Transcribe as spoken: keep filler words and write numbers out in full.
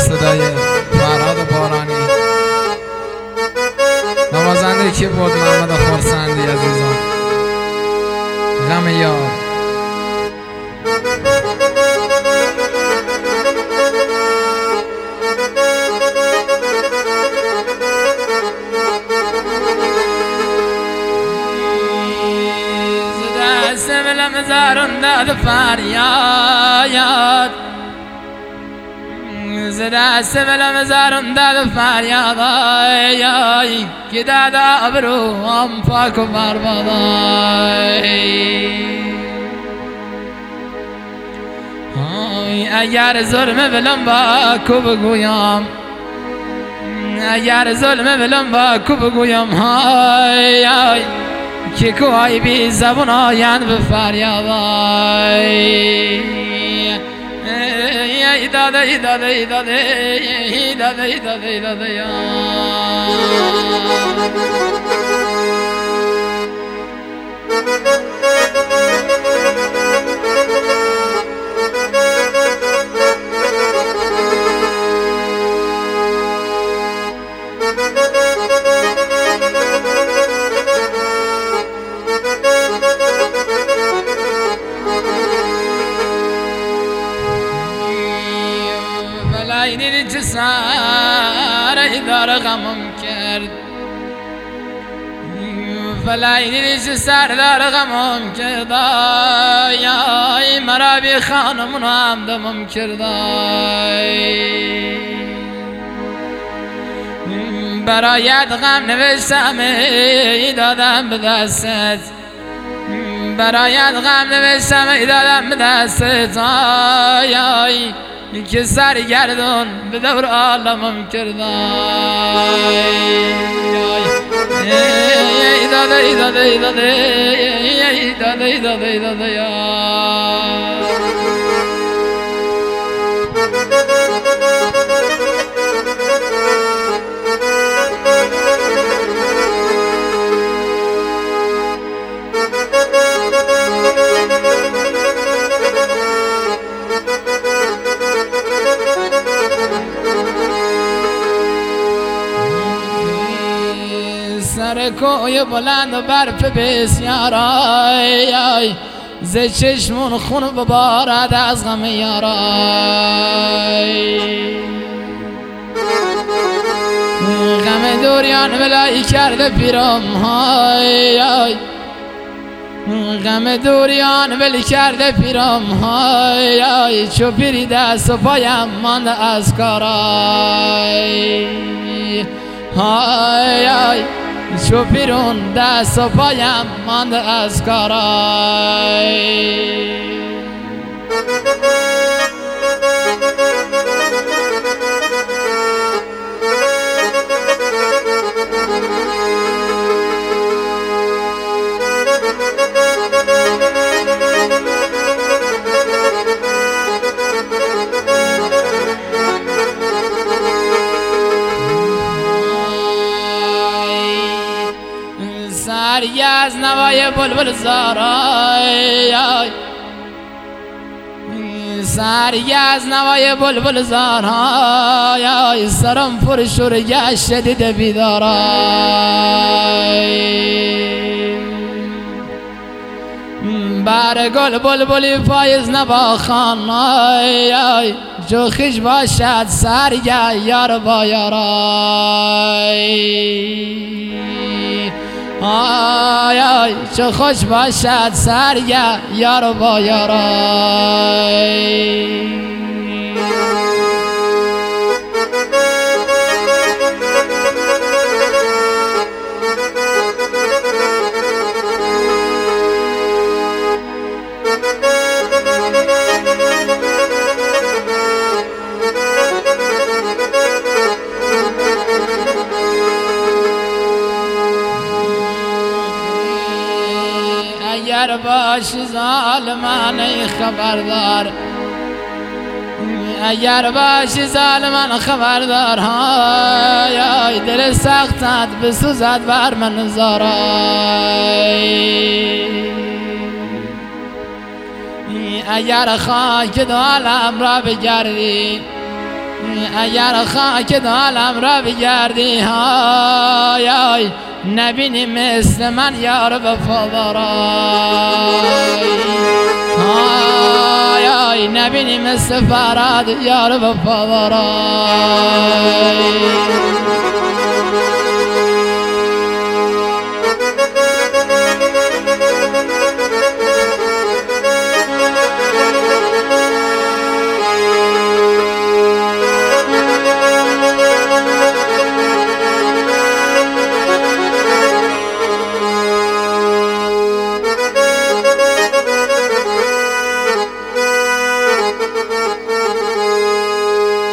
صدای فرهاد بارانی، نوازنده کی بود؟ محمد خورسندی عزیزان. غم یار. زده سبلم زارون داد فریاد، زده سبلم زارون داد فریاد، آی آی که داد ابرو هم پاک و برباد. آی اگر ظلم بلم با کو بگویم، اگر ظلم بلم با کو بگویم، های آی که کوهای بی زبون آیند به فریاد. ای داده ای داده ای داده ای داده ای داده ای داده ای اینی چه سر دار غمم کرد، فلا اینی چه سر دار غمم کرد، آی مرا بی خانمون هم دمم کرد. برایت غم نوشتم ای دادم به دستت، برایت غم نوشتم ای دادم به دستت، آی آی که سرگردون به دور عالمم کردای. ای داده ای داده ای داده ای داده ای داده ای داده ای سر کوی بلند و برف بسیار، آی آی ز چشمون خون ببارد از غم یار. غم دوریان ولایی کرده پیرم، های آی غم دوریان ولی کرده پیرم، های آی چو پیری دست و پایم مانده از کارای، های آی چو پیرون دست و پایم مانده از کارای. سری از نوای بلبل زارای، سری از نوای بلبل زارای، سرم پر شور گشت شدید بیدارای. بر گل بلبلی پایز نواخوان، آی جو خوش باشد سرگه یار با یارای. آی آی چه خوش باشد سرگه یار با یارای. اگر باشی ظالمان خبردار، اگر باشی ظالمان خبردار، های آی دل سختت بسوزد بر من زارای. اگر خاک دو عالم را بگردی، اگر خاک عالم را بگردی های های نبینی مثل من یار وفادارای های های نبینی مثل فراد یار وفادارای